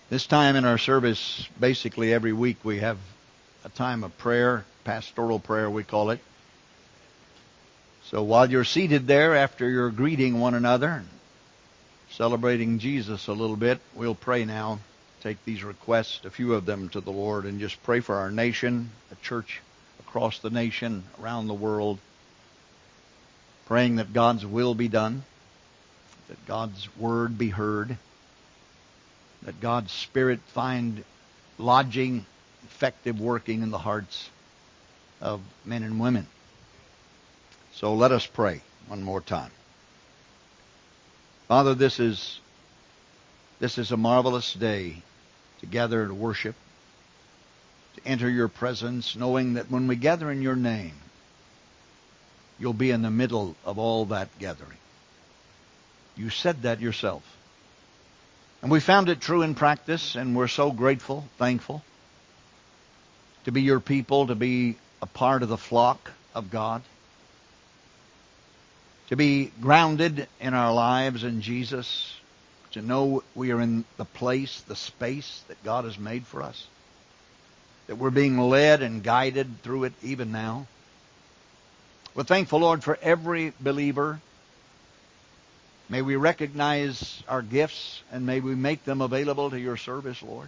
This time in our service, basically every week we have a time of prayer, pastoral prayer we call it. So while you're seated there, after you're greeting one another, celebrating Jesus a little bit, we'll pray now. Take these requests, a few of them, to the Lord, and just pray for our nation, the church across the nation, around the world, praying that God's will be done, that God's word be heard, that God's Spirit find lodging, effective working in the hearts of men and women. So let us pray one more time. Father, this is a marvelous day to gather to worship, to enter your presence, knowing that when we gather in your name, you'll be in the middle of all that gathering. You said that yourself. And we found it true in practice, and we're so grateful, thankful to be your people, to be a part of the flock of God, to be grounded in our lives in Jesus, to know we are in the place, the space that God has made for us, that we're being led and guided through it even now. We're thankful, Lord, for every believer. May we recognize our gifts and may we make them available to your service, Lord.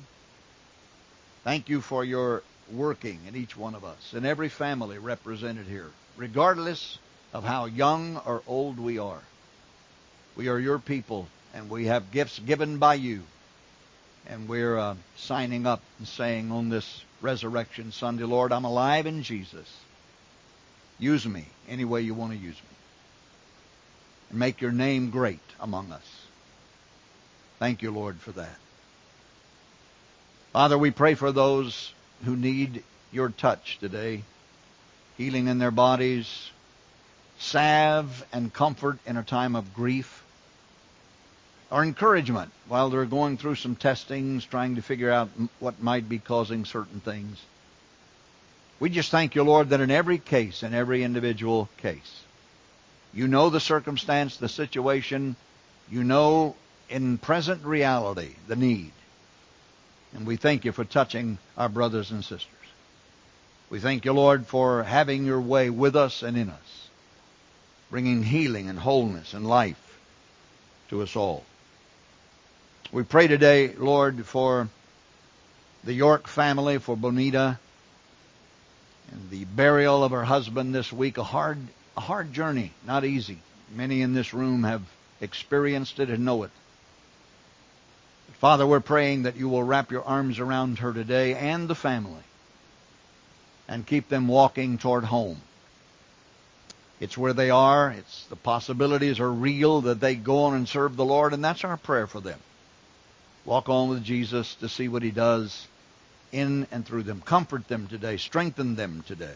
Thank you for your working in each one of us and every family represented here, regardless of how young or old we are. We are your people and we have gifts given by you. And we're signing up and saying on this Resurrection Sunday, Lord, I'm alive in Jesus. Use me any way you want to use me. And make your name great among us. Thank you, Lord, for that. Father, we pray for those who need your touch today. Healing in their bodies, salve and comfort in a time of grief, or encouragement while they're going through some testings, trying to figure out what might be causing certain things. We just thank you, Lord, that in every case, in every individual case, you know the circumstance, the situation. You know in present reality the need. And we thank you for touching our brothers and sisters. We thank you, Lord, for having your way with us and in us, bringing healing and wholeness and life to us all. We pray today, Lord, for the York family, for Bonita, and the burial of her husband this week. A hard journey, not easy. Many in this room have experienced it and know it. But Father, we're praying that you will wrap your arms around her today and the family and keep them walking toward home. It's where they are. It's the possibilities are real that they go on and serve the Lord, and that's our prayer for them. Walk on with Jesus to see what he does in and through them. Comfort them today. Strengthen them today.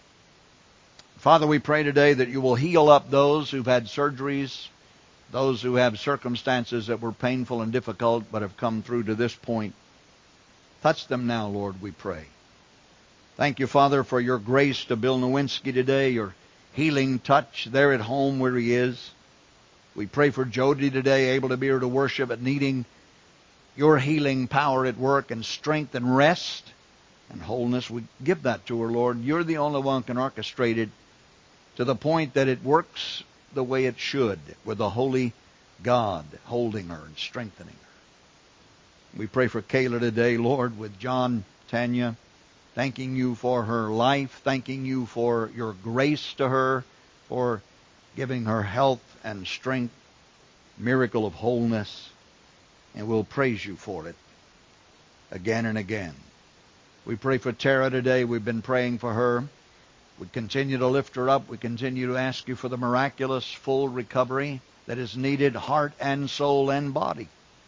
Father, we pray today that you will heal up those who've had surgeries, those who have circumstances that were painful and difficult but have come through to this point. Touch them now, Lord, we pray. Thank you, Father, for your grace to Bill Nowinski today, your healing touch there at home where he is. We pray for Jody today, able to be here to worship, but needing your healing power at work and strength and rest and wholeness. We give that to her, Lord. You're the only one who can orchestrate it to the point that it works the way it should, with the holy God holding her and strengthening her. We pray for Kayla today, Lord, with John, Tanya, thanking you for her life, thanking you for your grace to her, for giving her health and strength, miracle of wholeness, and we'll praise you for it again and again. We pray for Tara today. We've been praying for her. We continue to lift her up. We continue to ask you for the miraculous full recovery that is needed, heart and soul and body.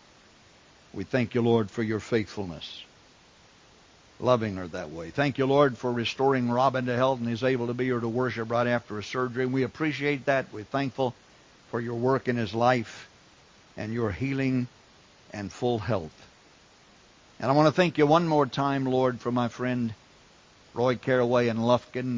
We thank you, Lord, for your faithfulness, loving her that way. Thank you, Lord, for restoring Robin to health and he's able to be here to worship right after his surgery. We appreciate that. We're thankful for your work in his life and your healing and full health. And I want to thank you one more time, Lord, for my friend Roy Caraway in Lufkin.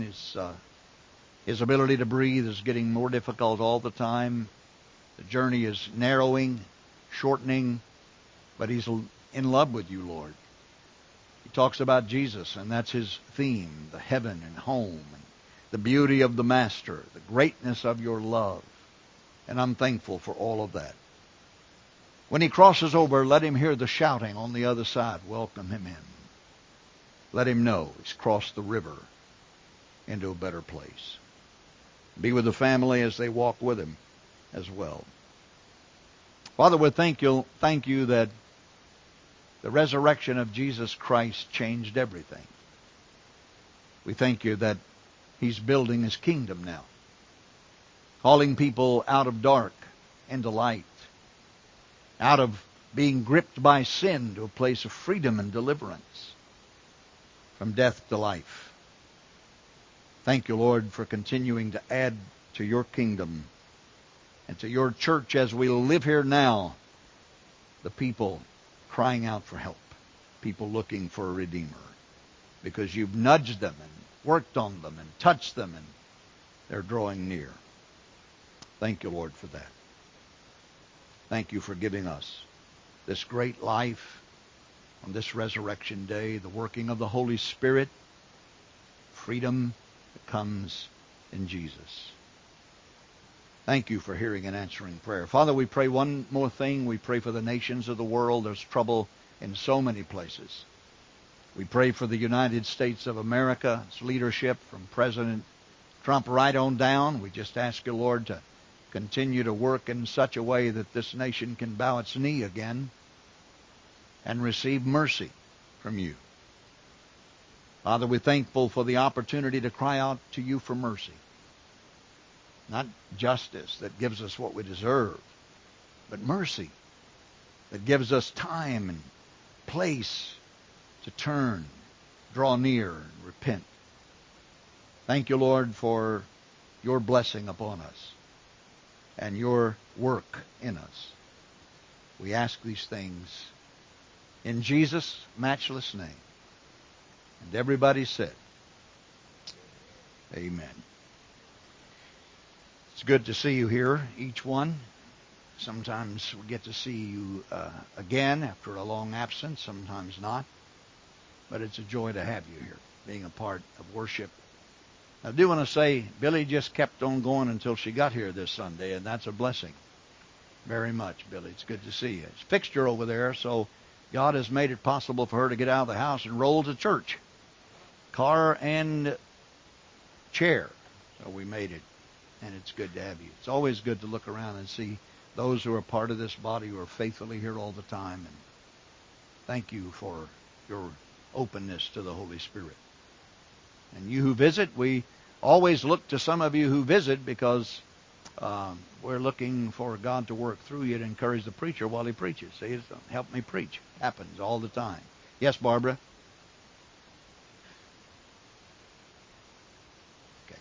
His ability to breathe is getting more difficult all the time. The journey is narrowing, shortening, but he's in love with you, Lord. He talks about Jesus, and that's his theme, the heaven and home, and the beauty of the Master, the greatness of your love. And I'm thankful for all of that. When he crosses over, let him hear the shouting on the other side. Welcome him in. Let him know he's crossed the river into a better place. Be with the family as they walk with him as well. Father, we thank you that the resurrection of Jesus Christ changed everything. We thank you that he's building his kingdom now, calling people out of dark into light, out of being gripped by sin to a place of freedom and deliverance, from death to life. Thank you, Lord, for continuing to add to your kingdom and to your church as we live here now, the people crying out for help, people looking for a Redeemer, because you've nudged them and worked on them and touched them, and they're drawing near. Thank you, Lord, for that. Thank you for giving us this great life on this resurrection day, the working of the Holy Spirit, freedom that comes in Jesus. Thank you for hearing and answering prayer. Father, we pray one more thing. We pray for the nations of the world. There's trouble in so many places. We pray for the United States of America, its leadership from President Trump right on down. We just ask you, Lord, to continue to work in such a way that this nation can bow its knee again and receive mercy from you. Father, we're thankful for the opportunity to cry out to you for mercy. Not justice that gives us what we deserve, but mercy that gives us time and place to turn, draw near, and repent. Thank you, Lord, for your blessing upon us and your work in us. We ask these things in Jesus' matchless name. And everybody said, amen. It's good to see you here, each one. Sometimes we get to see you again after a long absence, sometimes not. But it's a joy to have you here, being a part of worship. I do want to say, Billy just kept on going until she got here this Sunday, and that's a blessing. Very much, Billy. It's good to see you. It's fixture over there, so God has made it possible for her to get out of the house and roll to church. Car and chair. So we made it, and it's good to have you. It's always good to look around and see those who are part of this body who are faithfully here all the time. And thank you for your openness to the Holy Spirit. And you who visit, we always look to some of you who visit because we're looking for God to work through you to encourage the preacher while he preaches. See, help me preach. Happens all the time. Yes, Barbara? Okay.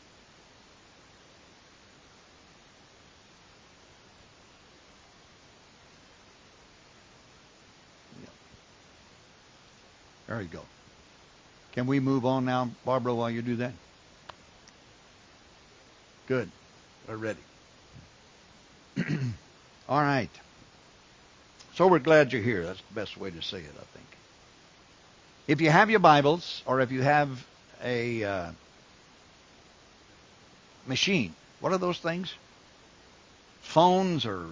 Yeah. There you go. Can we move on now, Barbara, while you do that? Good. We're ready. All right. So we're glad you're here. That's the best way to say it, I think. If you have your Bibles, or if you have a machine, what are those things? Phones or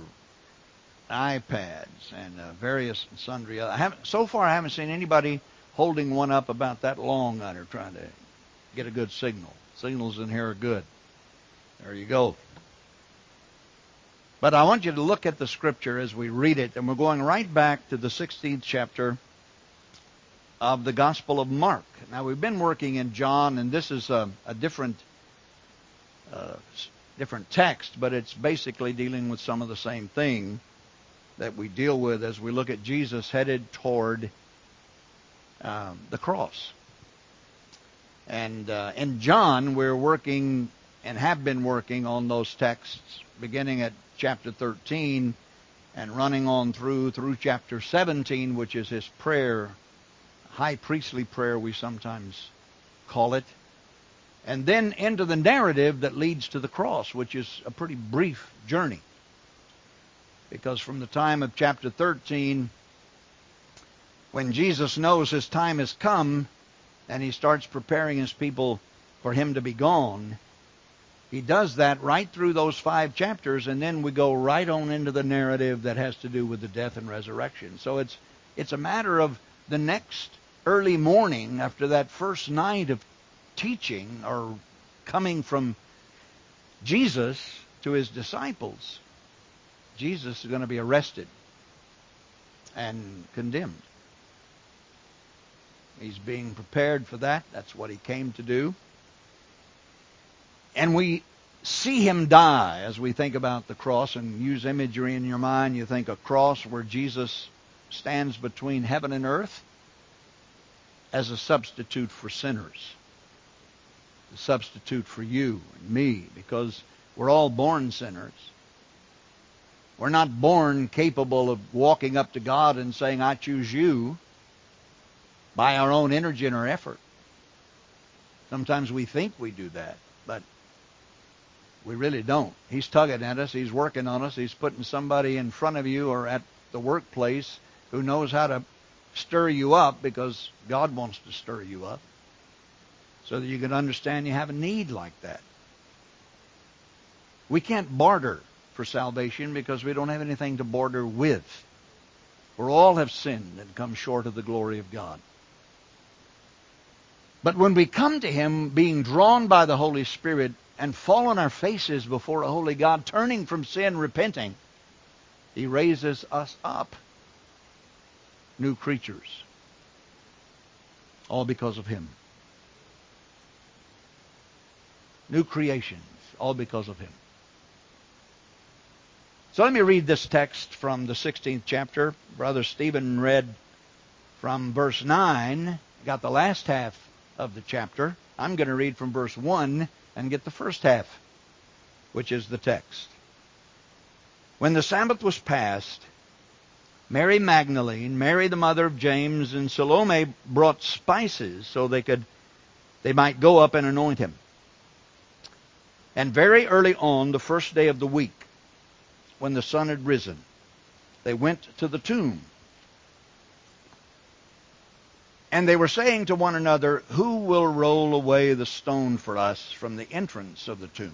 iPads and various and sundry other. So far, I haven't seen anybody holding one up about that long on her trying to get a good signal. Signals in here are good. There you go. But I want you to look at the scripture as we read it, and we're going right back to the 16th chapter of the Gospel of Mark. Now, we've been working in John, and this is a different text, but it's basically dealing with some of the same thing that we deal with as we look at Jesus headed toward the cross. And in John, we're working and have been working on those texts beginning at chapter 13 and running on through chapter 17, which is his prayer, high priestly prayer we sometimes call it, and then into the narrative that leads to the cross, which is a pretty brief journey. Because from the time of chapter 13 When Jesus knows his time has come and he starts preparing his people for him to be gone, he does that right through those 5 chapters, and then we go right on into the narrative that has to do with the death and resurrection. So it's a matter of the next early morning after that first night of teaching or coming from Jesus to his disciples. Jesus is going to be arrested and condemned. He's being prepared for that. That's what he came to do. And we see him die as we think about the cross and use imagery in your mind. You think a cross where Jesus stands between heaven and earth as a substitute for sinners. A substitute for you and me, because we're all born sinners. We're not born capable of walking up to God and saying, I choose you, by our own energy and our effort. Sometimes we think we do that, but we really don't. He's tugging at us. He's working on us. He's putting somebody in front of you or at the workplace who knows how to stir you up, because God wants to stir you up so that you can understand you have a need like that. We can't barter for salvation because we don't have anything to barter with. For all have sinned and come short of the glory of God. But when we come to him being drawn by the Holy Spirit and fall on our faces before a holy God, turning from sin, repenting, he raises us up, new creatures, all because of him. New creations, all because of him. So let me read this text from the 16th chapter. Brother Stephen read from verse 9, got the last half of the chapter. I'm going to read from verse 1 and get the first half, which is the text. When the Sabbath was past, Mary Magdalene, Mary the mother of James, and Salome brought spices so they might go up and anoint him. And very early on, the first day of the week, when the sun had risen, they went to the tomb. And they were saying to one another, who will roll away the stone for us from the entrance of the tomb?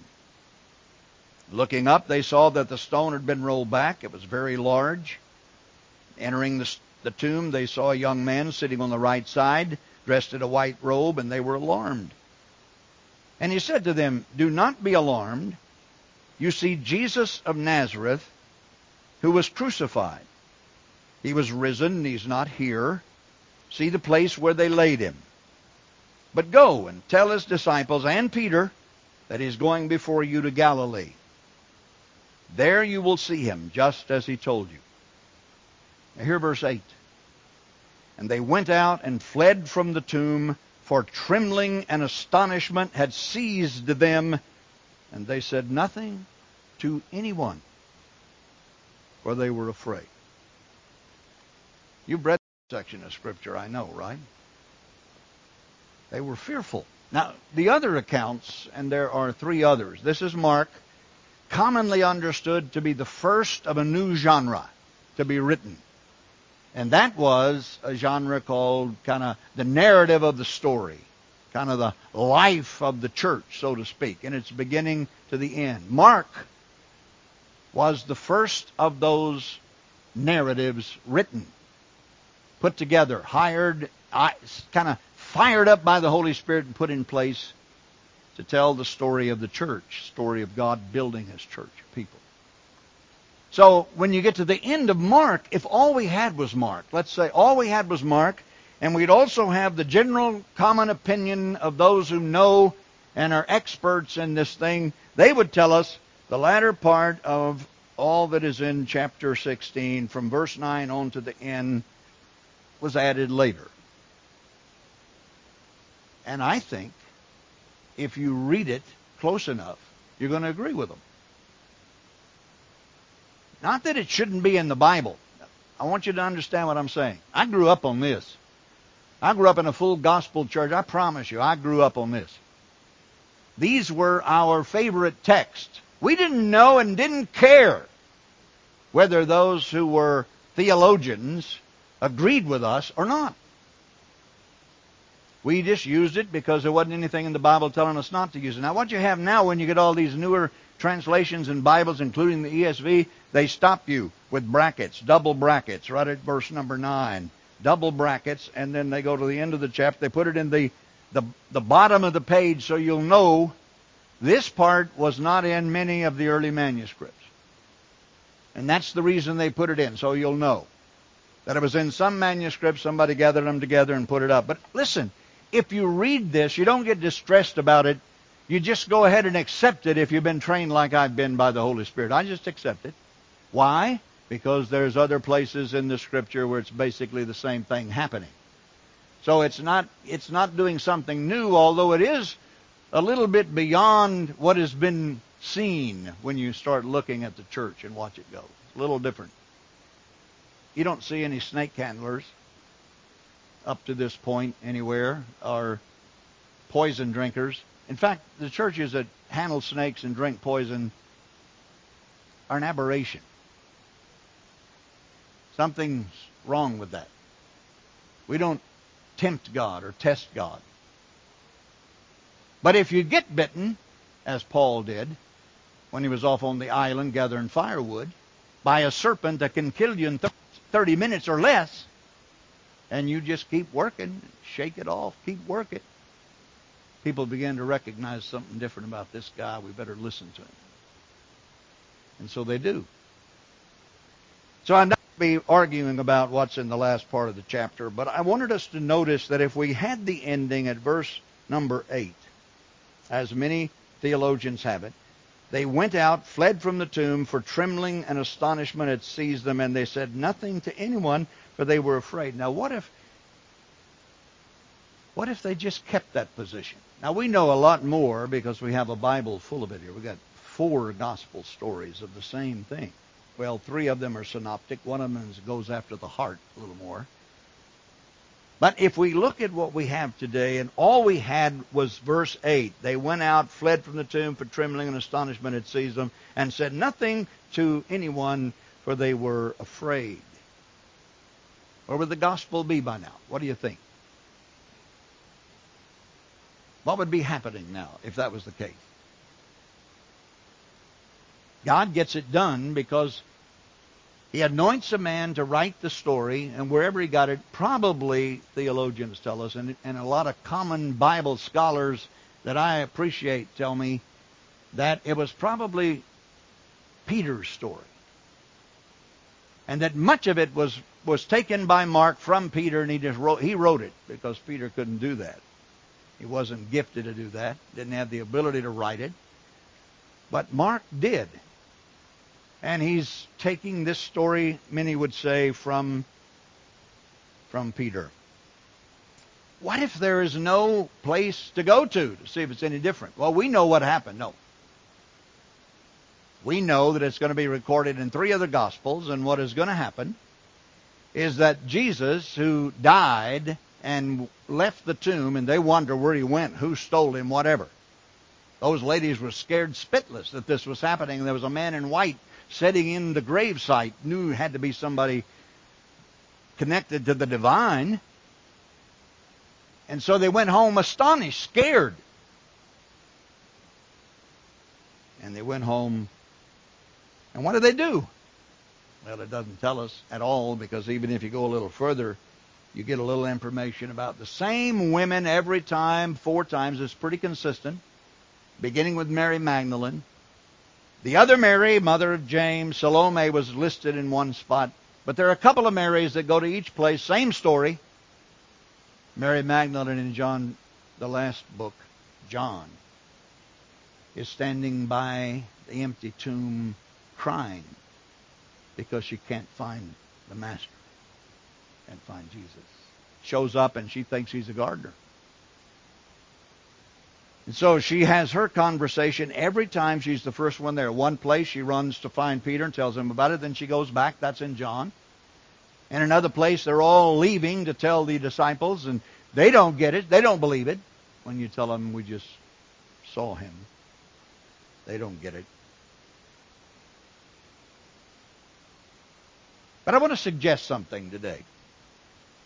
Looking up, they saw that the stone had been rolled back. It was very large. Entering the tomb, they saw a young man sitting on the right side, dressed in a white robe, and they were alarmed. And he said to them, do not be alarmed. You see Jesus of Nazareth, who was crucified. He was risen, he's not here. See the place where they laid him. But go and tell his disciples and Peter that he's going before you to Galilee. There you will see him, just as he told you. Now hear verse 8. And they went out and fled from the tomb, for trembling and astonishment had seized them, and they said nothing to anyone, for they were afraid. You've read this section of Scripture, I know, right? They were fearful. Now, the other accounts, and there are 3 others. This is Mark, commonly understood to be the first of a new genre to be written. And that was a genre called kind of the narrative of the story, kind of the life of the church, so to speak, in its beginning to the end. Mark was the first of those narratives written, put together, hired, kind of fired up by the Holy Spirit and put in place to tell the story of the church, story of God building his church people. So when you get to the end of Mark, if all we had was Mark, let's say all we had was Mark, and we'd also have the general common opinion of those who know and are experts in this thing, they would tell us the latter part of all that is in chapter 16, from verse 9 on to the end, was added later. And I think if you read it close enough, you're going to agree with them. Not that it shouldn't be in the Bible. I want you to understand what I'm saying. I grew up on this. I grew up in a full gospel church. I promise you, I grew up on this. These were our favorite texts. We didn't know and didn't care whether those who were theologians agreed with us or not. We just used it because there wasn't anything in the Bible telling us not to use it. Now, what you have now when you get all these newer translations and Bibles, including the ESV, they stop you with brackets, double brackets, right at verse number 9. Double brackets, and then they go to the end of the chapter. They put it in the bottom of the page so you'll know this part was not in many of the early manuscripts. And that's the reason they put it in, so you'll know that it was in some manuscripts. Somebody gathered them together and put it up. But listen, if you read this, you don't get distressed about it. You just go ahead and accept it if you've been trained like I've been by the Holy Spirit. I just accept it. Why? Because there's other places in the Scripture where it's basically the same thing happening. So it's not doing something new, although it is a little bit beyond what has been seen when you start looking at the church and watch it go. It's a little different. You don't see any snake handlers up to this point anywhere, or poison drinkers. In fact, the churches that handle snakes and drink poison are an aberration. Something's wrong with that. We don't tempt God or test God. But if you get bitten, as Paul did when he was off on the island gathering firewood, by a serpent that can kill you in 30 minutes or less, and you just keep working, shake it off, keep working, people begin to recognize something different about this guy. We better listen to him. And so they do. So I'm not going to be arguing about what's in the last part of the chapter, but I wanted us to notice that if we had the ending at verse number 8, as many theologians have it, they went out, fled from the tomb, for trembling and astonishment had seized them, and they said nothing to anyone, for they were afraid. Now, what if they just kept that position? Now, we know a lot more because we have a Bible full of it here. We've got 4 gospel stories of the same thing. Well, 3 of them are synoptic. One of them goes after the heart a little more. But if we look at what we have today, and all we had was verse 8. They went out, fled from the tomb, for trembling and astonishment had seized them, and said nothing to anyone, for they were afraid. Where would the gospel be by now? What do you think? What would be happening now if that was the case? God gets it done because He anoints a man to write the story, and wherever he got it, probably, theologians tell us, and a lot of common Bible scholars that I appreciate tell me, that it was probably Peter's story. And that much of it was taken by Mark from Peter, and he wrote it because Peter couldn't do that. He wasn't gifted to do that, didn't have the ability to write it. But Mark did. And he's taking this story, many would say, from Peter. What if there is no place to go to see if it's any different? Well, we know what happened. No. We know that it's going to be recorded in 3 other Gospels, and what is going to happen is that Jesus, who died and left the tomb, and they wonder where he went, who stole him, whatever. Those ladies were scared spitless that this was happening. There was a man in white sitting in the gravesite, knew it had to be somebody connected to the divine. And so they went home astonished, scared. And they went home, and what did they do? Well, it doesn't tell us at all, because even if you go a little further, you get a little information about the same women every time, 4 times. It's pretty consistent, beginning with Mary Magdalene. The other Mary, mother of James, Salome, was listed in one spot. But there are a couple of Marys that go to each place. Same story. Mary Magdalene in John, the last book, John, is standing by the empty tomb crying because she can't find the Master, can't find Jesus. Shows up and she thinks he's a gardener. And so she has her conversation every time she's the first one there. One place she runs to find Peter and tells him about it. Then she goes back. That's in John. In another place, they're all leaving to tell the disciples, and they don't get it. They don't believe it. When you tell them we just saw him, they don't get it. But I want to suggest something today.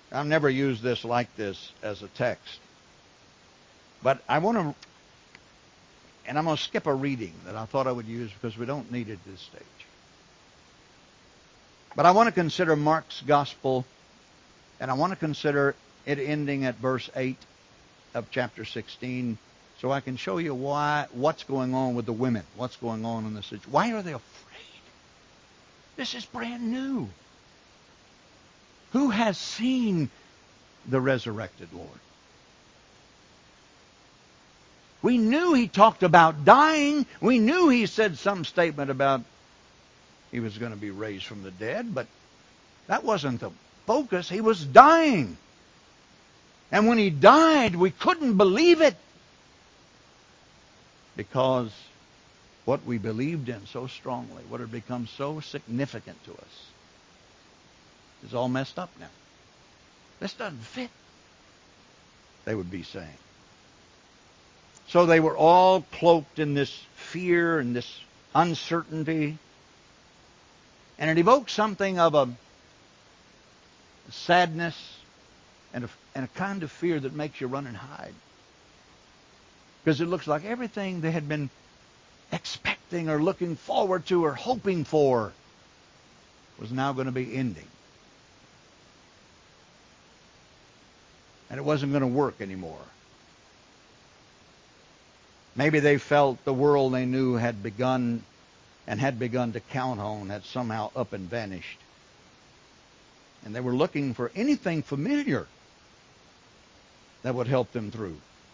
I've never used this like this as a text. But I want to, and I'm going to skip a reading that I thought I would use because we don't need it at this stage. But I want to consider Mark's gospel, and I want to consider it ending at verse 8 of chapter 16, so I can show you what's going on with the women, what's going on in the situation. Why are they afraid? This is brand new. Who has seen the resurrected Lord? We knew he talked about dying. We knew he said some statement about he was going to be raised from the dead, but that wasn't the focus. He was dying. And when he died, we couldn't believe it because what we believed in so strongly, what had become so significant to us, is all messed up now. This doesn't fit, they would be saying. So they were all cloaked in this fear and this uncertainty. And it evokes something of a sadness and a kind of fear that makes you run and hide. Because it looks like everything they had been expecting or looking forward to or hoping for was now going to be ending. And it wasn't going to work anymore. Maybe they felt the world they knew had begun to count on had somehow up and vanished. And they were looking for anything familiar that would help them through.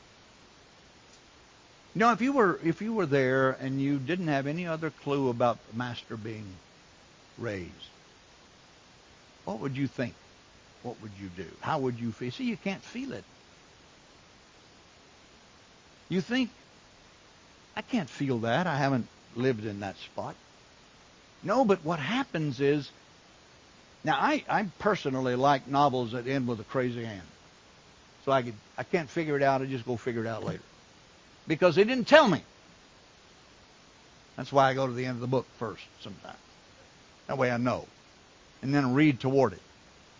You know, if you were there and you didn't have any other clue about the Master being raised, what would you think? What would you do? How would you feel? See, you can't feel it. You think, I can't feel that. I haven't lived in that spot. No, but what happens is, now I personally like novels that end with a crazy end. So I can't figure it out. I just go figure it out later. Because they didn't tell me. That's why I go to the end of the book first sometimes. That way I know. And then read toward it.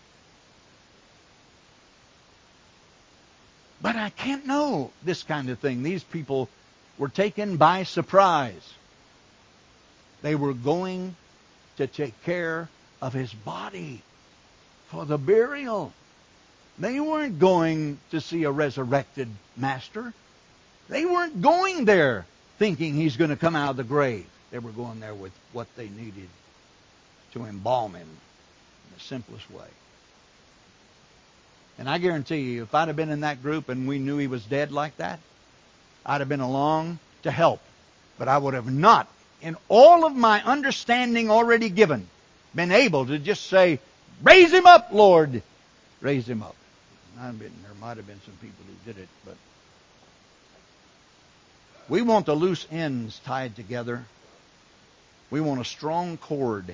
But I can't know this kind of thing. These people were taken by surprise. They were going to take care of his body for the burial. They weren't going to see a resurrected Master. They weren't going there thinking he's going to come out of the grave. They were going there with what they needed to embalm him in the simplest way. And I guarantee you, if I'd have been in that group and we knew he was dead like that, I'd have been along to help. But I would have not, in all of my understanding already given, been able to just say, raise him up, Lord. Raise him up. There might have been some people who did it, but we want the loose ends tied together. We want a strong cord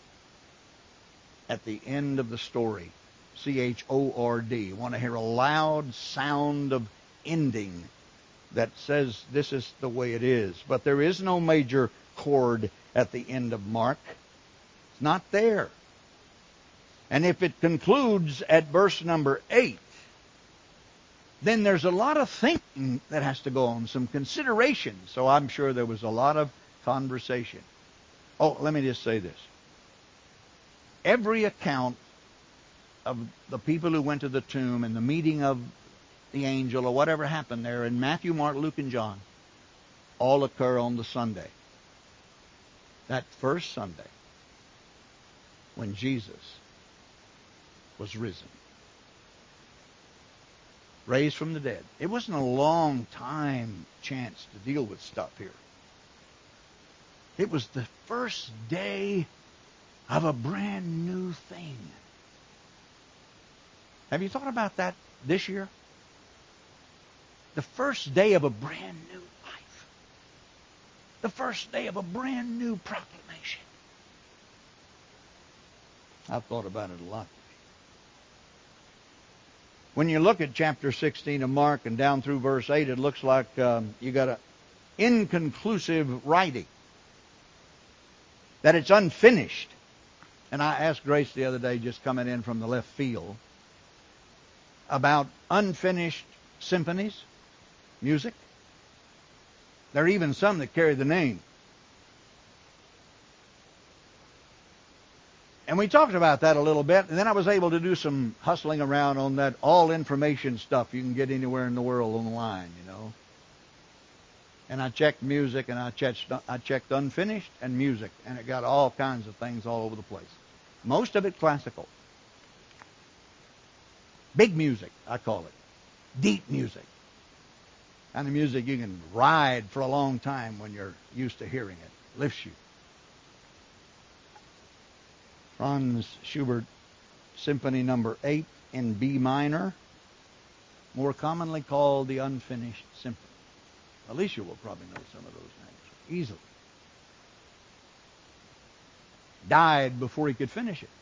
at the end of the story. C-H-O-R-D. Want to hear a loud sound of ending that says this is the way it is. But there is no major chord at the end of Mark. It's not there. And if it concludes at verse number 8, then there's a lot of thinking that has to go on, some consideration. So I'm sure there was a lot of conversation. Oh, let me just say this. Every account of the people who went to the tomb and the meeting of the angel or whatever happened there in Matthew, Mark, Luke, and John all occur on the Sunday. That first Sunday when Jesus was risen. Raised from the dead. It wasn't a long time chance to deal with stuff here. It was the first day of a brand new thing. Have you thought about that this year? The first day of a brand new life. The first day of a brand new proclamation. I've thought about it a lot. When you look at chapter 16 of Mark and down through verse 8, it looks like you got an inconclusive writing. That it's unfinished. And I asked Grace the other day, just coming in from the left field, about unfinished symphonies, music. There are even some that carry the name. And we talked about that a little bit, and then I was able to do some hustling around on that all information stuff you can get anywhere in the world online, you know. And I checked music, and I checked unfinished and music, and it got all kinds of things all over the place. Most of it classical. Big music, I call it. Deep music. And the music you can ride for a long time when you're used to hearing it. Lifts you. Franz Schubert, Symphony No. 8 in B minor, more commonly called the Unfinished Symphony. Alicia will probably know some of those names easily. Died before he could finish it.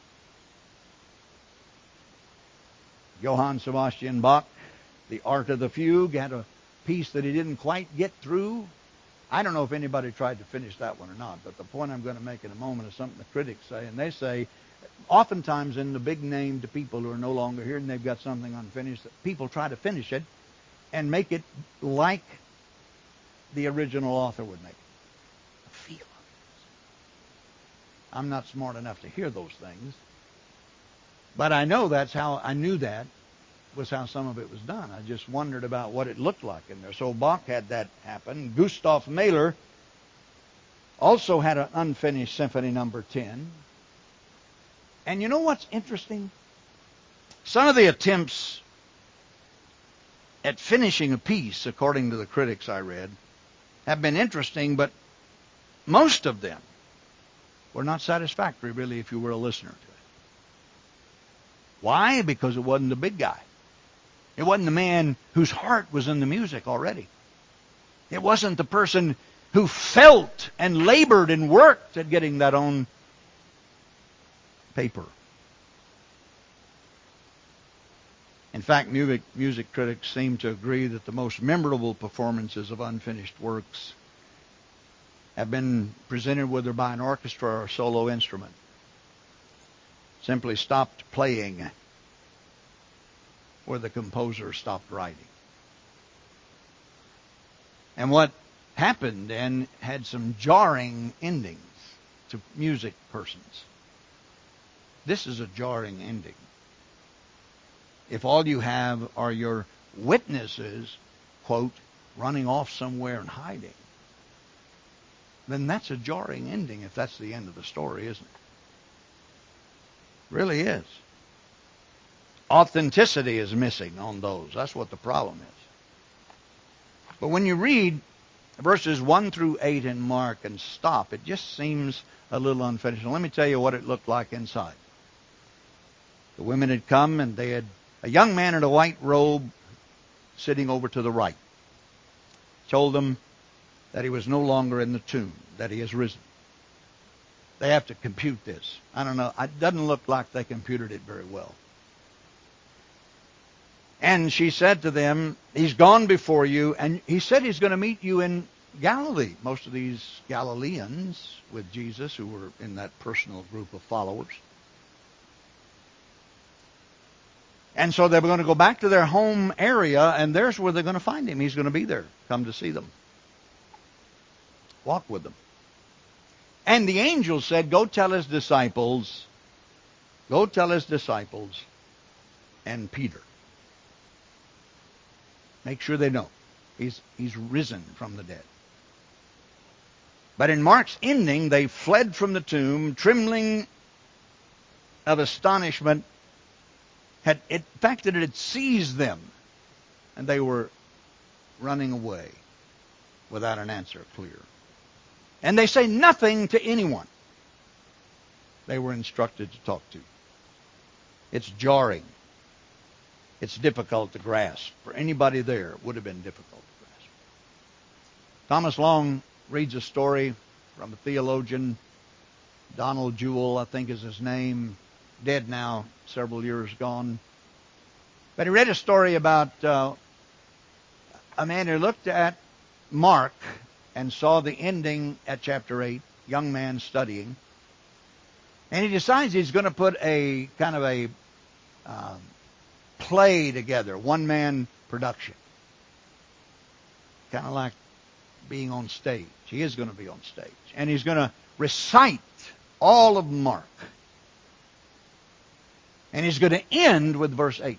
Johann Sebastian Bach, The Art of the Fugue, had a piece that he didn't quite get through. I don't know if anybody tried to finish that one or not, but the point I'm going to make in a moment is something the critics say, and they say, oftentimes in the big name to people who are no longer here and they've got something unfinished, people try to finish it and make it like the original author would make it. The feel of it. I'm not smart enough to hear those things, but I know I knew that was how some of it was done. I just wondered about what it looked like in there. So Bach had that happen. Gustav Mahler also had an unfinished Symphony No. 10. And you know what's interesting? Some of the attempts at finishing a piece, according to the critics I read, have been interesting, but most of them were not satisfactory, really, if you were a listener to it. Why? Because it wasn't the big guy. It wasn't the man whose heart was in the music already. It wasn't the person who felt and labored and worked at getting that on paper. In fact, music critics seem to agree that the most memorable performances of unfinished works have been presented whether by an orchestra or a solo instrument. Simply stopped playing where the composer stopped writing. And what happened then had some jarring endings to music persons. This is a jarring ending. If all you have are your witnesses, quote, running off somewhere and hiding, then that's a jarring ending if that's the end of the story, isn't it? Really is. Authenticity is missing on those. That's what the problem is. But when you read verses 1 through 8 in Mark and stop, it just seems a little unfinished. And let me tell you what it looked like inside. The women had come, and they had a young man in a white robe sitting over to the right. Told them that he was no longer in the tomb, that he has risen. They have to compute this. I don't know. It doesn't look like they computed it very well. And she said to them, he's gone before you, and he said he's going to meet you in Galilee. Most of these Galileans with Jesus who were in that personal group of followers. And so they were going to go back to their home area, and there's where they're going to find him. He's going to be there. Come to see them. Walk with them. And the angel said, go tell his disciples and Peter. Make sure they know. He's risen from the dead. But in Mark's ending, they fled from the tomb, trembling of astonishment. In fact, it had seized them, and they were running away without an answer clear. And they say nothing to anyone they were instructed to talk to. It's jarring. It's difficult to grasp. For anybody there, it would have been difficult to grasp. Thomas Long reads a story from a theologian, Donald Jewell, I think is his name, dead now, several years gone. But he read a story about a man who looked at Mark and saw the ending at chapter 8, young man studying. And he decides he's going to put a kind of a play together, one-man production. Kind of like being on stage. He is going to be on stage. And he's going to recite all of Mark. And he's going to end with verse 8.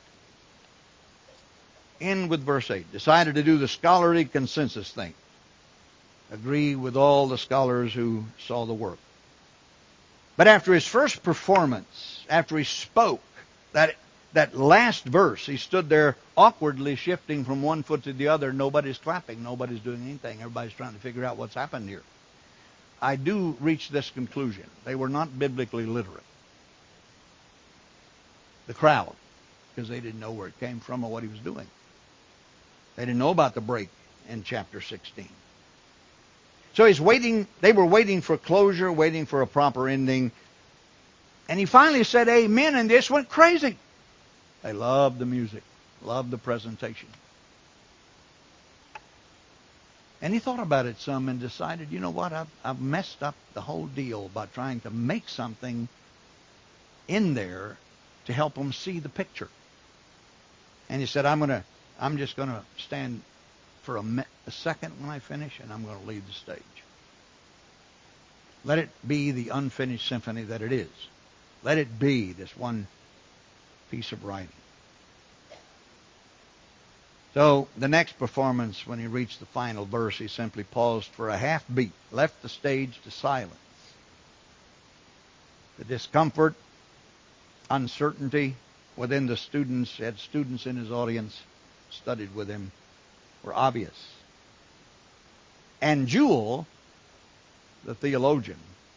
End with verse 8. Decided to do the scholarly consensus thing. Agree with all the scholars who saw the work. But after his first performance, after he spoke, that last verse, he stood there awkwardly shifting from one foot to the other. Nobody's clapping. Nobody's doing anything. Everybody's trying to figure out what's happened here. I do reach this conclusion. They were not biblically literate. The crowd, because they didn't know where it came from or what he was doing. They didn't know about the break in chapter 16. So he's waiting. They were waiting for closure, waiting for a proper ending. And he finally said amen, and this went crazy. They loved the music, loved the presentation. And he thought about it some and decided, you know what, I've messed up the whole deal by trying to make something in there to help them see the picture. And he said, I'm just going to stand for a second when I finish, and I'm going to leave the stage. Let it be the unfinished symphony that it is. Let it be this one piece of writing. So the next performance, when he reached the final verse, he simply paused for a half beat, left the stage to silence. The discomfort, uncertainty within the students, he had students in his audience, studied with him, were obvious. And Jewell, the theologian,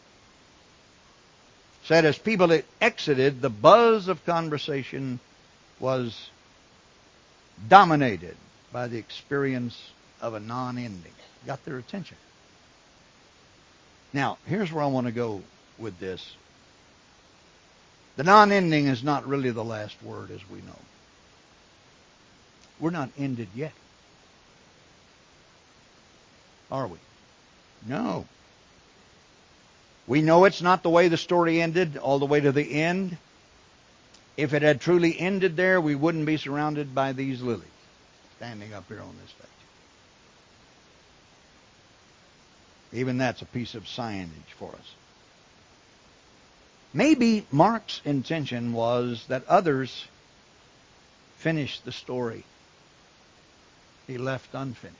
said as people exited, the buzz of conversation was dominated by the experience of a non-ending. Got their attention. Now, here's where I want to go with this. The non-ending is not really the last word, as we know. We're not ended yet. Are we? No. We know it's not the way the story ended, all the way to the end. If it had truly ended there, we wouldn't be surrounded by these lilies standing up here on this stage. Even that's a piece of signage for us. Maybe Mark's intention was that others finish the story he left unfinished.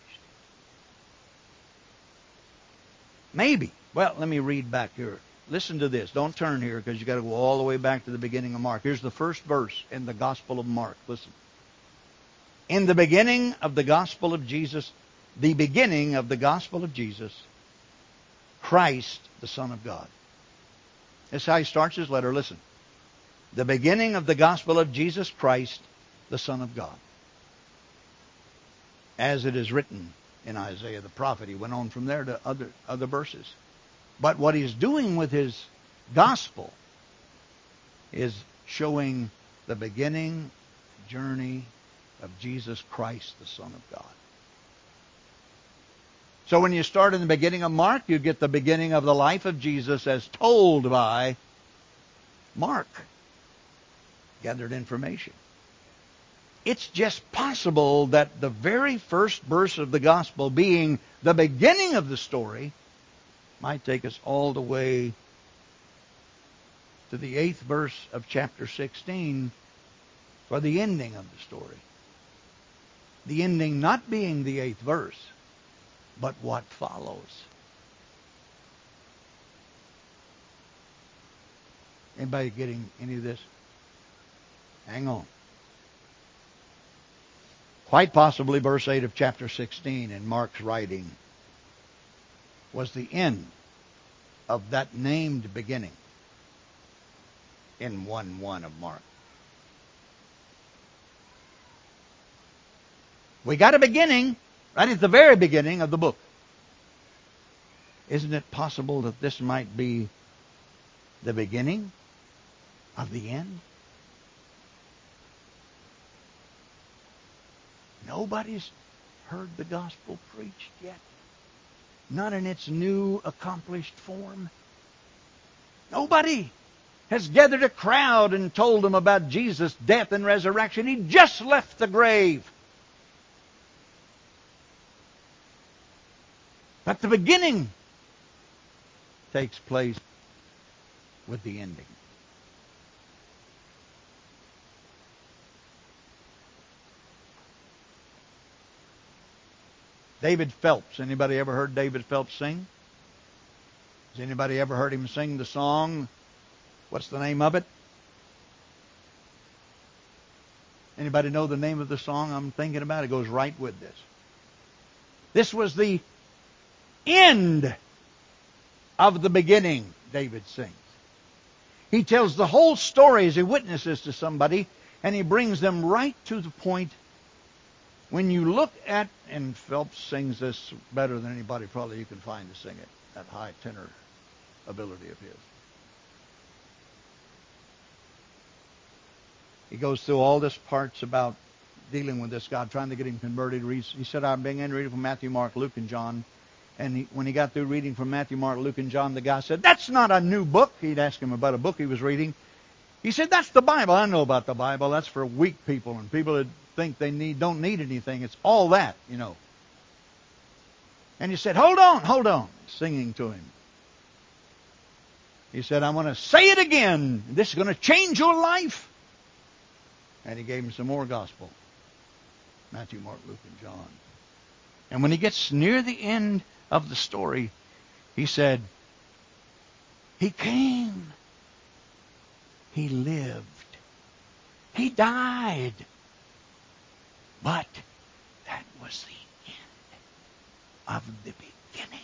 Maybe. Well, let me read back here. Listen to this. Don't turn here because you've got to go all the way back to the beginning of Mark. Here's the first verse in the Gospel of Mark. Listen. In the beginning of the Gospel of Jesus, Christ, the Son of God. That's how he starts his letter. Listen. The beginning of the Gospel of Jesus Christ, the Son of God. As it is written in Isaiah the prophet. He went on from there to other verses. But what he's doing with his gospel is showing the beginning journey of Jesus Christ, the Son of God. So when you start in the beginning of Mark, you get the beginning of the life of Jesus as told by Mark. Gathered information. It's just possible that the very first verse of the gospel, being the beginning of the story, might take us all the way to the 8th verse of chapter 16 for the ending of the story. The ending not being the 8th verse, but what follows. Anybody getting any of this? Hang on. Quite possibly verse 8 of chapter 16 in Mark's writing was the end of that named beginning in 1:1 of Mark. We got a beginning right at the very beginning of the book. Isn't it possible that this might be the beginning of the end? Nobody's heard the gospel preached yet. Not in its new accomplished form. Nobody has gathered a crowd and told them about Jesus' death and resurrection. He just left the grave. But the beginning takes place with the ending. David Phelps. Anybody ever heard David Phelps sing? Has anybody ever heard him sing the song? What's the name of it? Anybody know the name of the song I'm thinking about? It goes right with this. This was the end of the beginning, David sings. He tells the whole story as he witnesses to somebody, and he brings them right to the point. When you look at, and Phelps sings this better than anybody probably you can find to sing it, that high tenor ability of his. He goes through all this parts about dealing with this God, trying to get him converted. He said, I've been reading from Matthew, Mark, Luke, and John. And when he got through reading from Matthew, Mark, Luke, and John, the guy said, that's not a new book. He'd ask him about a book he was reading. He said, that's the Bible. I know about the Bible. That's for weak people and people that think they don't need anything. It's all that, you know. And he said, hold on, singing to him. He said, I'm going to say it again. This is going to change your life. And he gave him some more gospel. Matthew, Mark, Luke, and John. And when he gets near the end of the story, he said, he came. He lived. He died. But that was the end of the beginning.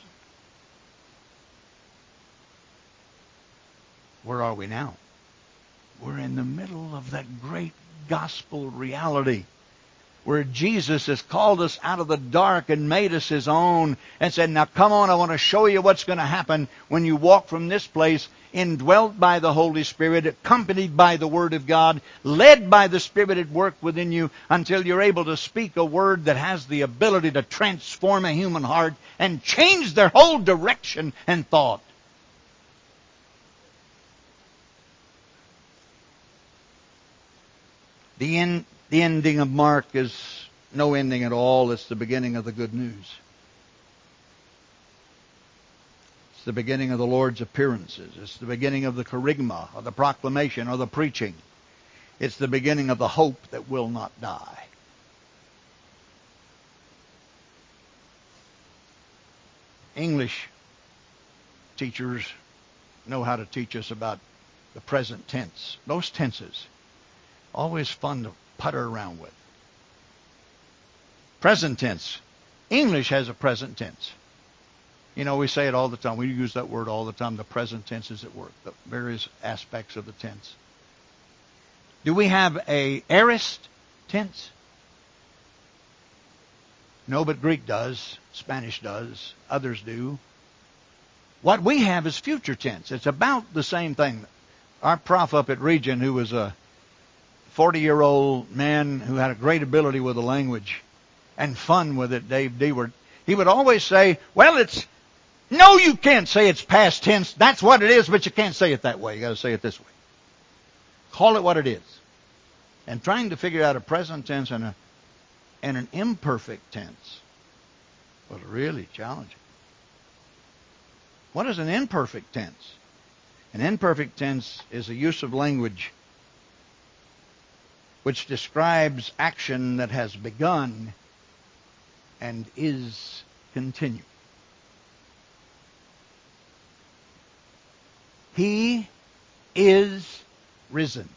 Where are we now? We're in the middle of that great gospel reality where Jesus has called us out of the dark and made us His own and said, now come on, I want to show you what's going to happen when you walk from this place indwelt by the Holy Spirit, accompanied by the Word of God, led by the Spirit at work within you until you're able to speak a word that has the ability to transform a human heart and change their whole direction and thought. The ending of Mark is no ending at all. It's the beginning of the good news. It's the beginning of the Lord's appearances. It's the beginning of the kerygma, or the proclamation, or the preaching. It's the beginning of the hope that will not die. English teachers know how to teach us about the present tense. Those tenses. Always fun to putter around with. Present tense. English has a present tense. You know, we say it all the time. We use that word all the time. The present tense is at work. The various aspects of the tense. Do we have a aorist tense? No, but Greek does. Spanish does. Others do. What we have is future tense. It's about the same thing. Our prof up at Region, who was a 40-year-old man who had a great ability with the language and fun with it, Dave Dewart, he would always say, well, no, you can't say it's past tense. That's what it is, but you can't say it that way. You got to say it this way. Call it what it is. And trying to figure out a present tense and an imperfect tense was really challenging. What is an imperfect tense? An imperfect tense is a use of language which describes action that has begun and is continuing. He is risen.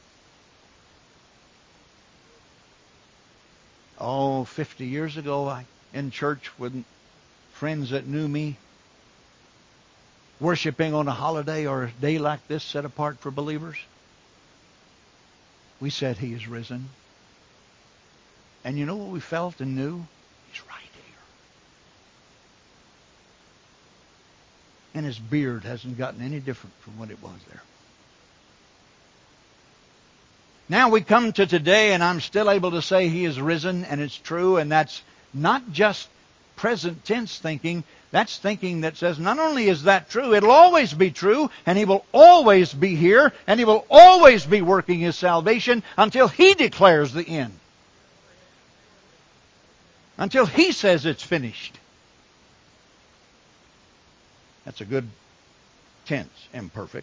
Oh, 50 years ago, in church with friends that knew me, worshiping on a holiday or a day like this set apart for believers, we said He is risen. And you know what we felt and knew? He's right here. And His beard hasn't gotten any different from what it was there. Now we come to today, and I'm still able to say He is risen, and it's true, and that's not just present tense thinking. That's thinking that says not only is that true, it'll always be true, and He will always be here, and He will always be working His salvation until He declares the end. Until He says it's finished. That's a good tense, imperfect.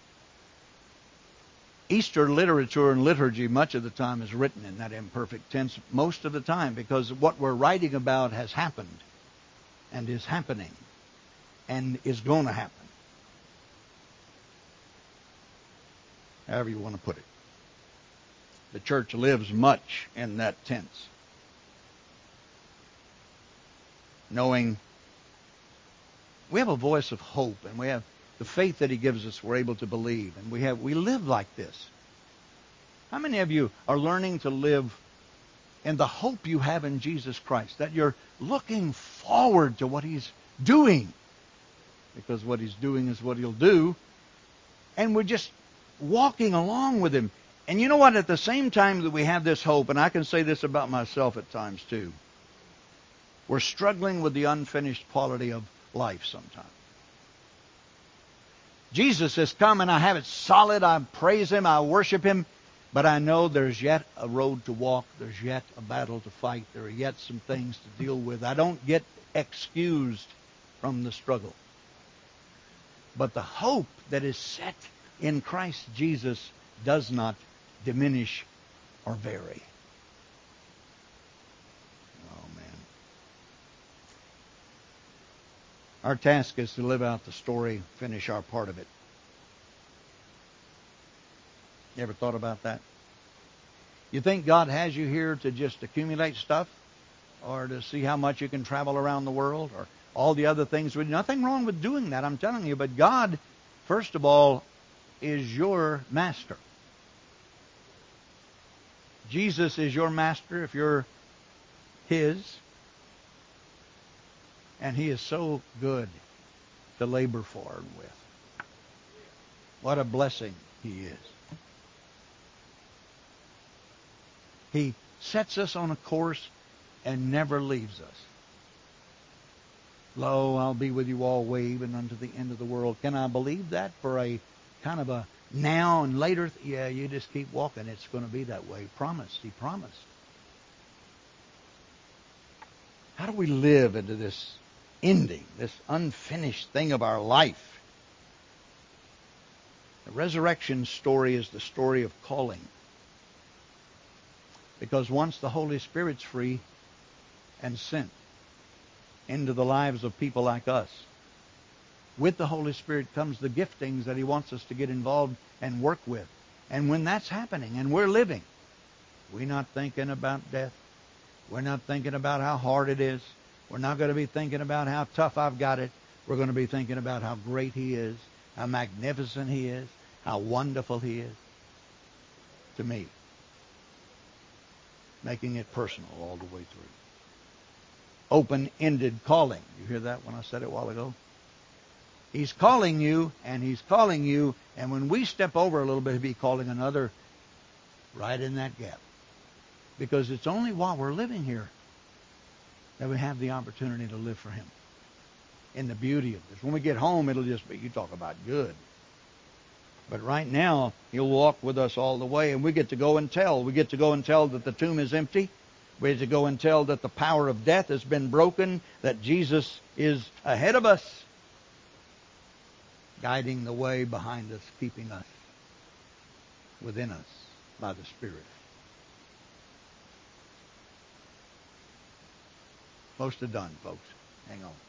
Easter literature and liturgy much of the time is written in that imperfect tense most of the time, because what we're writing about has happened and is happening and is going to happen. However you want to put it. The church lives much in that tense. Knowing we have a voice of hope, and we have the faith that He gives us, we're able to believe. And we live like this. How many of you are learning to live in the hope you have in Jesus Christ? That you're looking forward to what He's doing. Because what He's doing is what He'll do. And we're just walking along with Him. And you know what? At the same time that we have this hope, and I can say this about myself at times too, we're struggling with the unfinished quality of life sometimes. Jesus has come, and I have it solid. I praise Him. I worship Him. But I know there's yet a road to walk. There's yet a battle to fight. There are yet some things to deal with. I don't get excused from the struggle. But the hope that is set in Christ Jesus does not diminish or vary. Oh, man. Our task is to live out the story, finish our part of it. You ever thought about that? You think God has you here to just accumulate stuff, or to see how much you can travel around the world, or all the other things? Nothing wrong with doing that, I'm telling you. But God, first of all, is your master. Jesus is your master if you're His. And He is so good to labor for and with. What a blessing He is. He sets us on a course and never leaves us. Lo, I'll be with you always, even unto the end of the world. Can I believe that for a kind of a now and later? Yeah, you just keep walking. It's going to be that way. Promised. He promised. How do we live into this ending, this unfinished thing of our life? The resurrection story is the story of calling. Because once the Holy Spirit's free and sent into the lives of people like us, with the Holy Spirit comes the giftings that He wants us to get involved and work with. And when that's happening and we're living, we're not thinking about death. We're not thinking about how hard it is. We're not going to be thinking about how tough I've got it. We're going to be thinking about how great He is, how magnificent He is, how wonderful He is to me. Making it personal all the way through. Open-ended calling. You hear that when I said it a while ago? He's calling you, and He's calling you, and when we step over a little bit, He'll be calling another right in that gap. Because it's only while we're living here that we have the opportunity to live for Him. In the beauty of this. When we get home, it'll just be, you talk about good. But right now, He'll walk with us all the way, and we get to go and tell. We get to go and tell that the tomb is empty. We get to go and tell that the power of death has been broken, that Jesus is ahead of us, guiding the way behind us, keeping us within us by the Spirit. Most are done, folks. Hang on.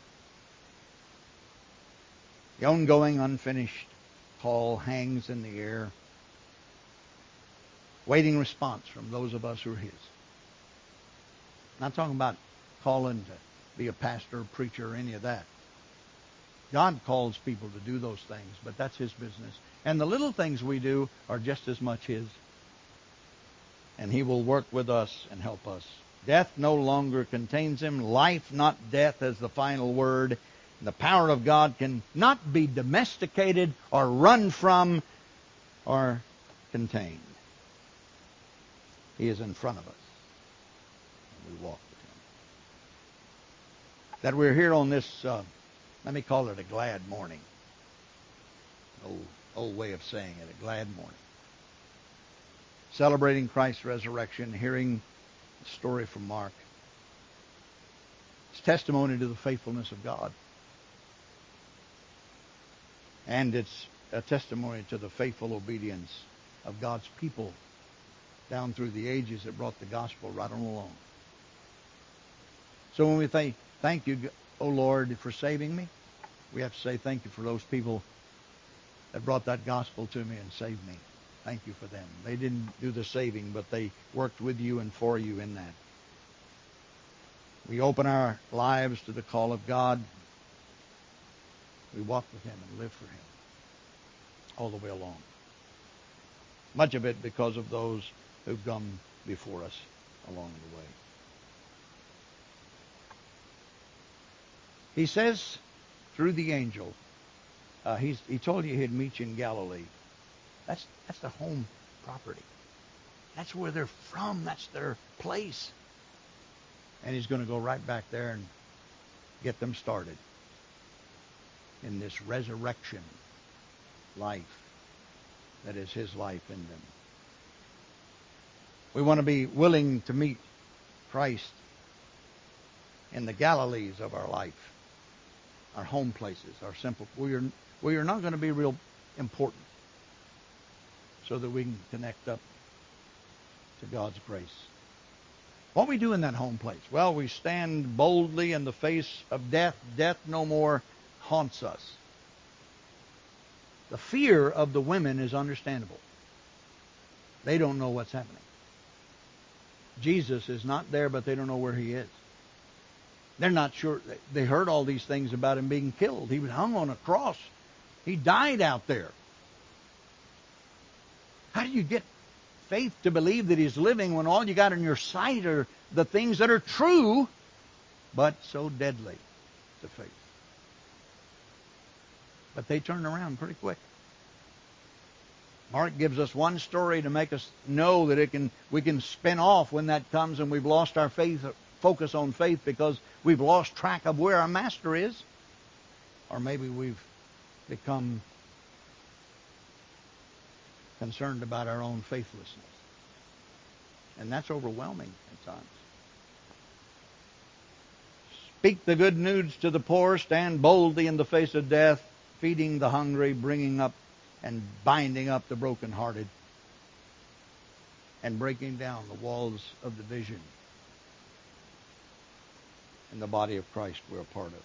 The ongoing, unfinished call hangs in the air, waiting response from those of us who are His. I'm not talking about calling to be a pastor, preacher, or any of that. God calls people to do those things, but that's His business. And the little things we do are just as much His. And He will work with us and help us. Death no longer contains Him. Life, not death, has the final word. The power of God can not be domesticated or run from or contained. He is in front of us. And we walk with Him. that we're here on this, let me call it a glad morning. Old way of saying it, a glad morning. Celebrating Christ's resurrection, hearing the story from Mark. It's testimony to the faithfulness of God. And it's a testimony to the faithful obedience of God's people down through the ages that brought the gospel right on along. So when we say, thank you, O Lord, for saving me, we have to say thank you for those people that brought that gospel to me and saved me. Thank you for them. They didn't do the saving, but they worked with you and for you in that. We open our lives to the call of God. We walk with Him and live for Him all the way along. Much of it because of those who've come before us along the way. He says through the angel, he told you he'd meet you in Galilee. That's their home property. That's where they're from. That's their place. And he's going to go right back there and get them started in this resurrection life that is his life in them. We want to be willing to meet Christ in the Galilees of our life, our home places, our simple, where you're not going to be real important, so that we can connect up to God's grace. What we do in that home place? Well, we stand boldly in the face of death. Death no more haunts us. The fear of the women is understandable. They don't know what's happening. Jesus is not there, but they don't know where He is. They're not sure. They heard all these things about Him being killed. He was hung on a cross. He died out there. How do you get faith to believe that He's living when all you got in your sight are the things that are true, but so deadly to faith? But they turn around pretty quick. Mark gives us one story to make us know that we can spin off when that comes and we've lost our faith, focus on faith because we've lost track of where our Master is. Or maybe we've become concerned about our own faithlessness. And that's overwhelming at times. Speak the good news to the poor, stand boldly in the face of death, feeding the hungry, bringing up and binding up the brokenhearted, and breaking down the walls of division in the body of Christ we're a part of.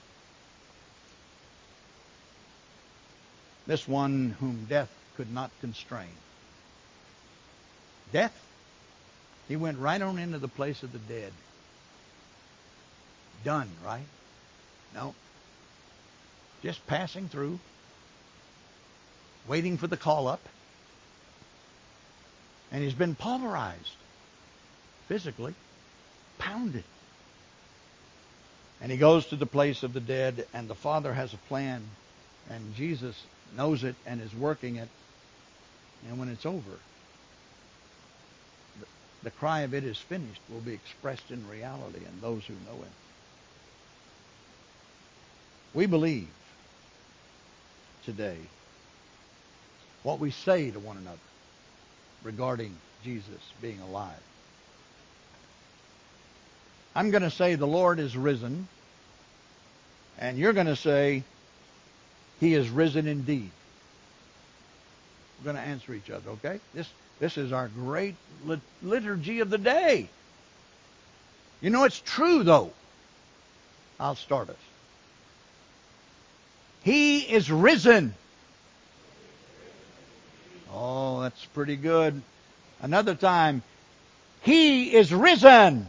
This one whom death could not constrain. Death, he went right on into the place of the dead. Done, right? No. Just passing through, waiting for the call up. And he's been pulverized, physically, pounded. And he goes to the place of the dead, and the Father has a plan, and Jesus knows it and is working it. And when it's over, the cry of "it is finished" will be expressed in reality in those who know Him. We believe today what we say to one another regarding Jesus being alive. I'm going to say the Lord is risen, and you're going to say He is risen indeed. We're going to answer each other, okay? This is our great liturgy of the day. You know, it's true, though. I'll start us. He is risen. Oh, that's pretty good. Another time. He is risen.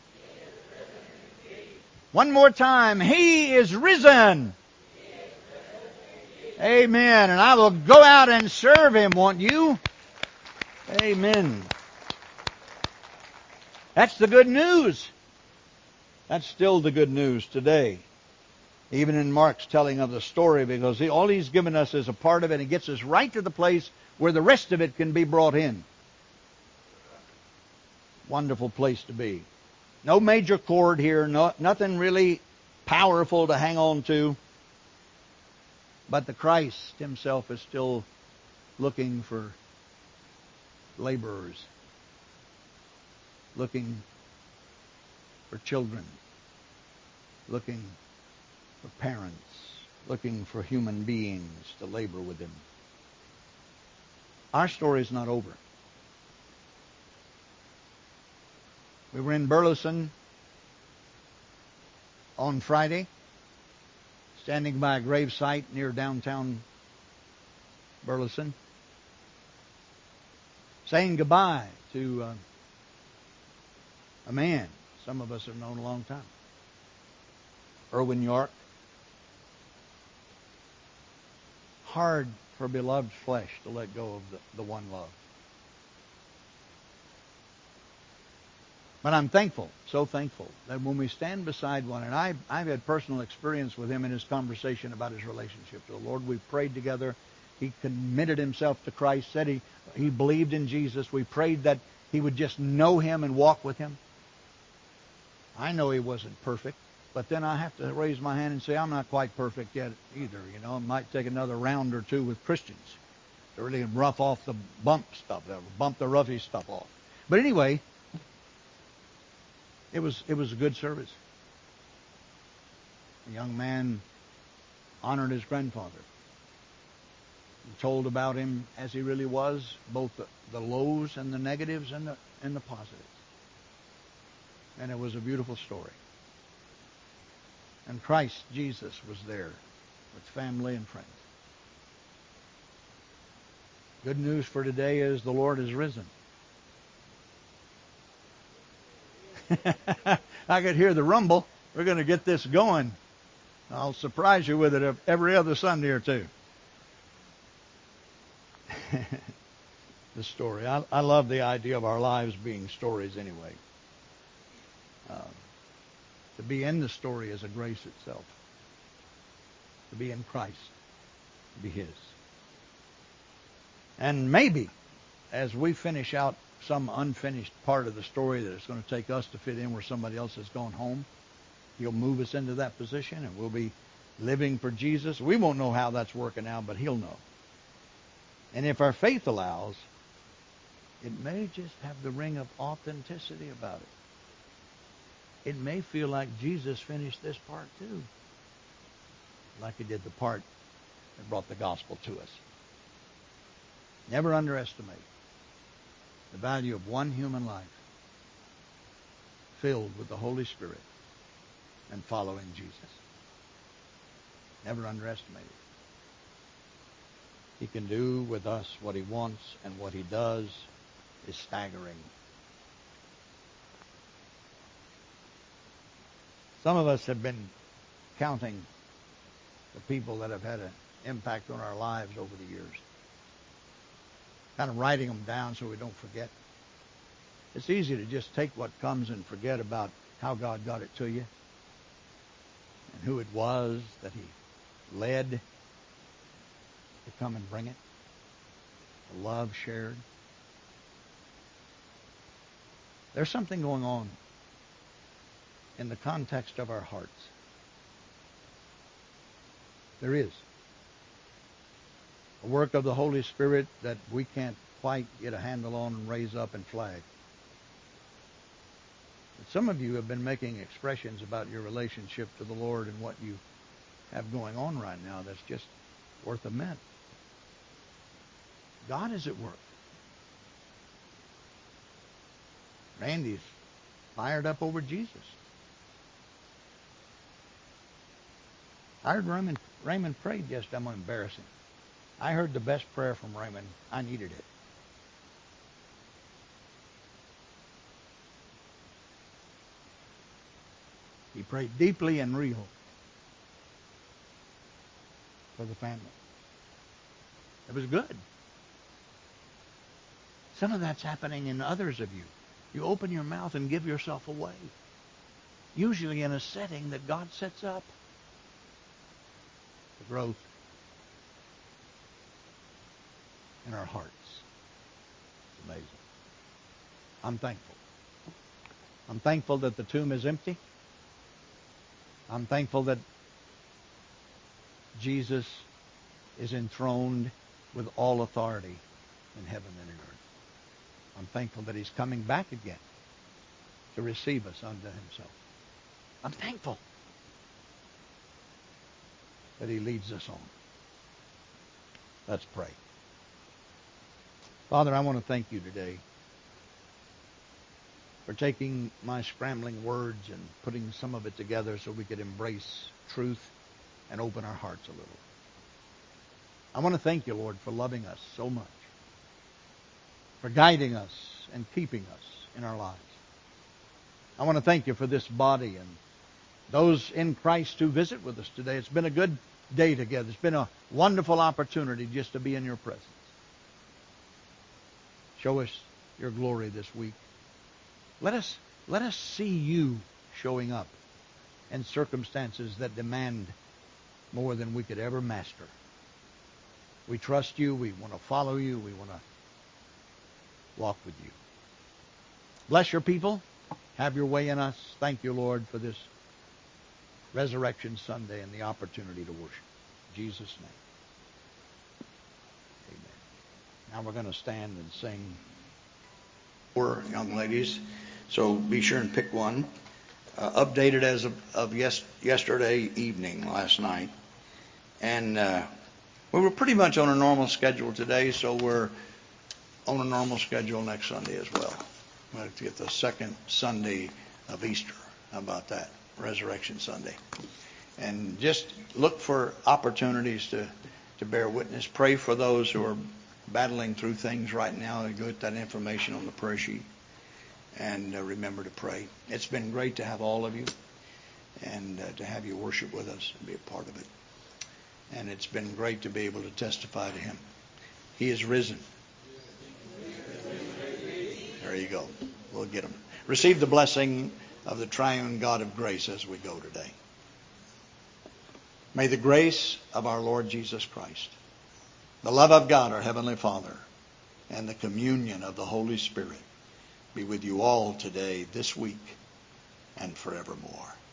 One more time. He is risen. Amen. And I will go out and serve Him, won't you? Amen. That's the good news. That's still the good news today. Even in Mark's telling of the story, because all he's given us is a part of it, and it gets us right to the place where the rest of it can be brought in. Wonderful place to be. No major chord here, nothing really powerful to hang on to. But the Christ himself is still looking for laborers, looking for children, looking for parents, looking for human beings to labor with him. Our story is not over. We were in Burleson on Friday, standing by a gravesite near downtown Burleson, saying goodbye to a man some of us have known a long time. Erwin York. Hard for beloved flesh to let go of the one love. But I'm thankful, so thankful, that when we stand beside one, and I've had personal experience with him in his conversation about his relationship to the Lord. We prayed together. He committed himself to Christ, said he believed in Jesus. We prayed that he would just know him and walk with him. I know he wasn't perfect, but then I have to raise my hand and say, I'm not quite perfect yet either. You know, it might take another round or two with Christians to really rough off the bump the roughy stuff off. But anyway, it was a good service. The young man honored his grandfather. He told about him as he really was, both the lows and the negatives and the positives. And it was a beautiful story. And Christ Jesus was there with family and friends. Good news for today is the Lord is risen. I could hear the rumble. We're going to get this going. I'll surprise you with it every other Sunday or two. The story. I love the idea of our lives being stories anyway. To be in the story is a grace itself. To be in Christ, to be His. And maybe, as we finish out some unfinished part of the story that it's going to take us to fit in where somebody else has gone home, He'll move us into that position and we'll be living for Jesus. We won't know how that's working out, but He'll know. And if our faith allows, it may just have the ring of authenticity about it. It may feel like Jesus finished this part too, like He did the part that brought the gospel to us. Never underestimate the value of one human life filled with the Holy Spirit and following Jesus. Never underestimate it. He can do with us what He wants, and what He does is staggering. Some of us have been counting the people that have had an impact on our lives over the years. Kind of writing them down so we don't forget. It's easy to just take what comes and forget about how God got it to you and who it was that He led to come and bring it. The love shared. There's something going on in the context of our hearts. There is. A work of the Holy Spirit that we can't quite get a handle on and raise up and flag. But some of you have been making expressions about your relationship to the Lord and what you have going on right now that's just worth a minute. God is at work. Randy's fired up over Jesus. I heard Raymond prayed yesterday. I'm embarrassing. I heard the best prayer from Raymond. I needed it. He prayed deeply and real for the family. It was good. Some of that's happening in others of you. You open your mouth and give yourself away. Usually in a setting that God sets up. The growth in our hearts. It's amazing. I'm thankful. I'm thankful that the tomb is empty. I'm thankful that Jesus is enthroned with all authority in heaven and in earth. I'm thankful that he's coming back again to receive us unto himself. I'm thankful that he leads us on. Let's pray. Father, I want to thank you today for taking my scrambling words and putting some of it together so we could embrace truth and open our hearts a little. I want to thank you, Lord, for loving us so much, for guiding us and keeping us in our lives. I want to thank you for this body and those in Christ who visit with us today. It's been a good day together. It's been a wonderful opportunity just to be in your presence. Show us your glory this week. Let us see you showing up in circumstances that demand more than we could ever master. We trust you. We want to follow you. We want to walk with you. Bless your people. Have your way in us. Thank you, Lord, for this Resurrection Sunday and the opportunity to worship. In Jesus' name. Amen. Now we're going to stand and sing. 4 young ladies, so be sure and pick one. Updated as of yesterday evening, last night. And we were pretty much on a normal schedule today, so we're on a normal schedule next Sunday as well. We'll have to get the second Sunday of Easter. How about that? Resurrection Sunday. And just look for opportunities to bear witness. Pray for those who are battling through things right now. Get that information on the prayer sheet. And remember to pray. It's been great to have all of you and to have you worship with us and be a part of it. And it's been great to be able to testify to him. He is risen. There you go. We'll get him. Receive the blessing of the triune God of grace as we go today. May the grace of our Lord Jesus Christ, the love of God, our Heavenly Father, and the communion of the Holy Spirit be with you all today, this week, and forevermore.